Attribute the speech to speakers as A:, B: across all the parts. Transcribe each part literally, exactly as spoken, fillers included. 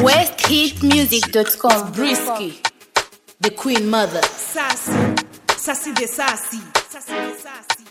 A: west hit music dot com.
B: Brisky, the queen mother.
C: Sassy, sassy the sassy, sassy the sassy.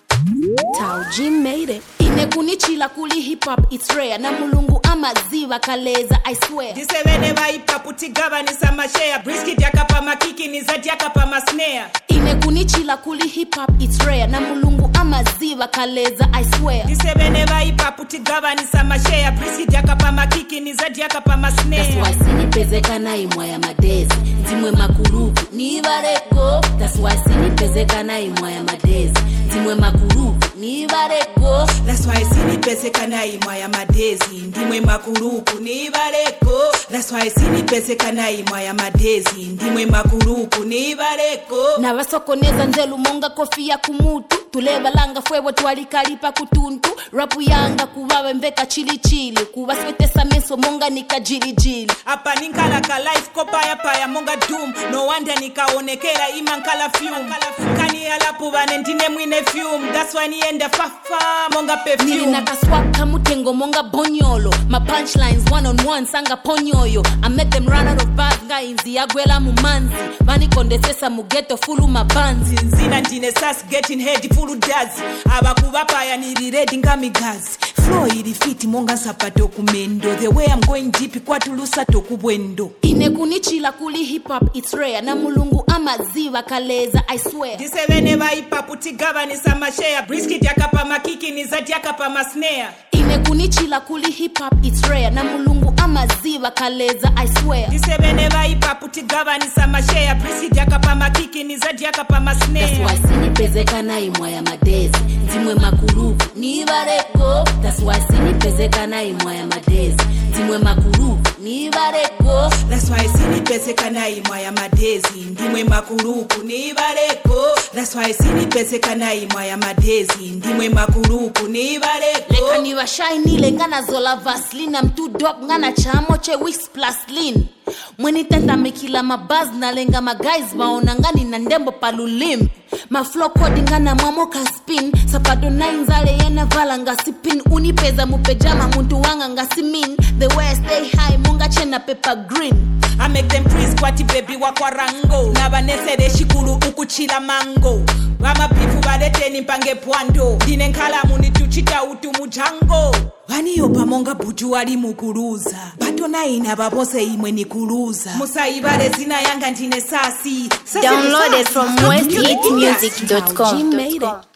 A: Tao G made it.
B: Inekunichila kuli hip hop, it's rare. Na mulungu amaziwa kaleza, I swear.
C: Disebene ba hip hop utigaba ni samashare. Brisky diakapa makiki ni za diakapa masnare.
B: Inekunichila kuli hip hop, it's rare. Na mulungu amaziwa kaleza, I swear.
C: Disebene ba hip hop utigaba ni samashare. Brisky diakapa makiki ni za diakapa masnare.
B: That's why sinipezeka na imwa ya madezi. Zimwe makuruku ni bareko. That's why sinipezeka na imwa ya madezi. Zimwe makuruku ni bareko.
C: That's why sinipezeka na imwa ya madezi. Ndimwe makuruku ni bareko. That's why sinipezeka na imwa ya madezi. Ndimwe makuruku ni bareko.
B: Na basokoneza nzelu monga kofia kumutu. Tulebalanga fwewo twalikalipa kutuntu. Rapu yanga kubawe mbeka chili chili. Kuba swetesa meso monga nika jili jili.
C: Apa ninkala ka life kopa ya pa ya monga doom. No wonder nikaonekela imankala fume. Kani alapu bane ndine mwine fume. That's why niende fafa monga perfume.
B: Nili nakaswaka mutengo monga bonyolo. My punchlines one on one sanga ponyoyo. I make them run out of bad guys. Yagwela mumanzi. Mani kondesesa mugeto fulu mabanzi.
C: Nzina ndine sass getting head fulu dazi. Abakubapa ya niri ready ngamigazi. Flow iri fiti monga sapato kumendo. The way I'm going deep kwa tulusa toku bwendo.
B: Inekunichila kuli hip hop it's rare. Na mulungu amaziwa kaleza I swear.
C: Disebene ba hip hop utigaba ni samashare. Brisky diakapa makiki ni za diakapa masnare.
B: Inekunichila kuli hip hop it's rare. Na mulungu amaziwa kaleza I swear.
C: Disebene ba hip hop utigaba ni samashare. Brisky diakapa makiki ni za diakapa masnare.
B: That's why sinipezeka na imwa ya madezi. Zimwe makuruku ni bareko. That's why sinipezeka na imwa ya madezi. Zimwe makuruku ni bareko.
C: That's why sinipezeka na imwa ya madezi. Ndimwe makuruku ni bareko. That's why sinipezeka na imwa ya madezi. Ndimwe makuruku ni bareko.
B: Leka ni wa shiny lengana zola vaseline. I'm too dope ngana chamo che wix plus lean. Mweni tenta mekila mabaz na lenga magays maona ngani na ndembo palulim. Ma flow coding ngana mamo ka spin. Sapado nine zale yena vala nga sipin. Unipeza mupejama muntu wanga nga simin. The way I stay high monga chena pepper green.
C: I make them freeze kwati baby wakwa rango. Nabanese de shikulu ukuchila mango. Wama pifu badete nimpange pwando. Dine nkala muni tuchita utu mujango. Wani yopa monga buju wali mukuruza. Bato na ina babose imwe ni kuruza. Musa ibale zina yanga ntine sasi.
A: Download it from west hit music dot com.